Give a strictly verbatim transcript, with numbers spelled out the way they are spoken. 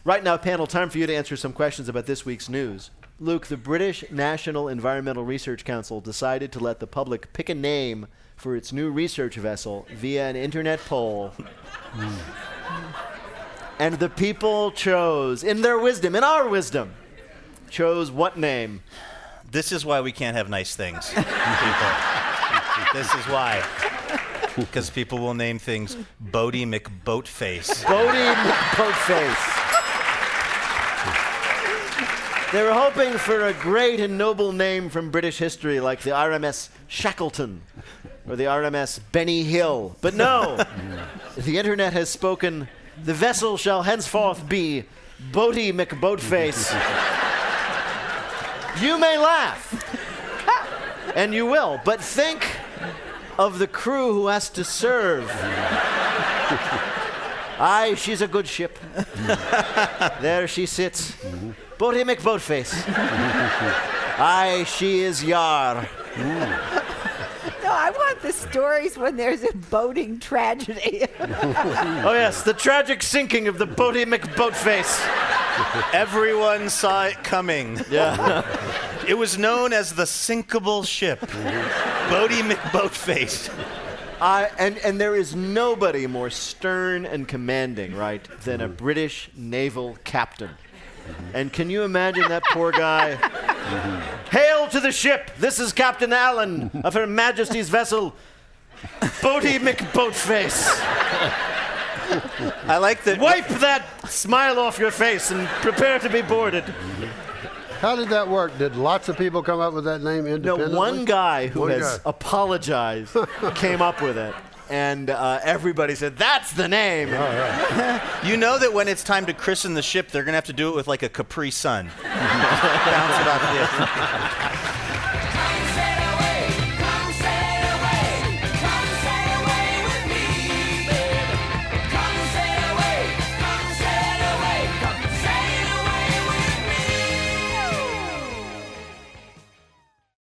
Right now, panel, time for you to answer some questions about this week's news. Luke, the British National Environmental Research Council decided to let the public pick a name for its new research vessel via an internet poll. And the people chose, in their wisdom, in our wisdom, chose what name? This is why we can't have nice things, people. This is why. Because people will name things Bodie McBoatface. Bodie McBoatface. They were hoping for a great and noble name from British history, like the R M S Shackleton or the R M S Benny Hill. But no, the internet has spoken. The vessel shall henceforth be Bodie McBoatface. You may laugh, and you will, but think of the crew who has to serve. Aye, she's a good ship. There she sits. Bodie McBoatface. Aye, she is yar. No, I want the stories when there's a boating tragedy. Oh, yes, the tragic sinking of the Bodie McBoatface. Everyone saw it coming. Yeah. It was known as the sinkable ship. Bodie McBoatface. Uh, and, and there is nobody more stern and commanding, right, than a British naval captain. And can you imagine that poor guy? Hail to the ship! This is Captain Allen of Her Majesty's vessel, Bodie McBoatface. I like that. Wipe that smile off your face and prepare to be boarded. How did that work? Did lots of people come up with that name No, independently? one guy who One has guy. apologized came up with it. And uh, everybody said, that's the name. You know that when it's time to christen the ship, they're going to have to do it with like a Capri Sun. Bounce it off the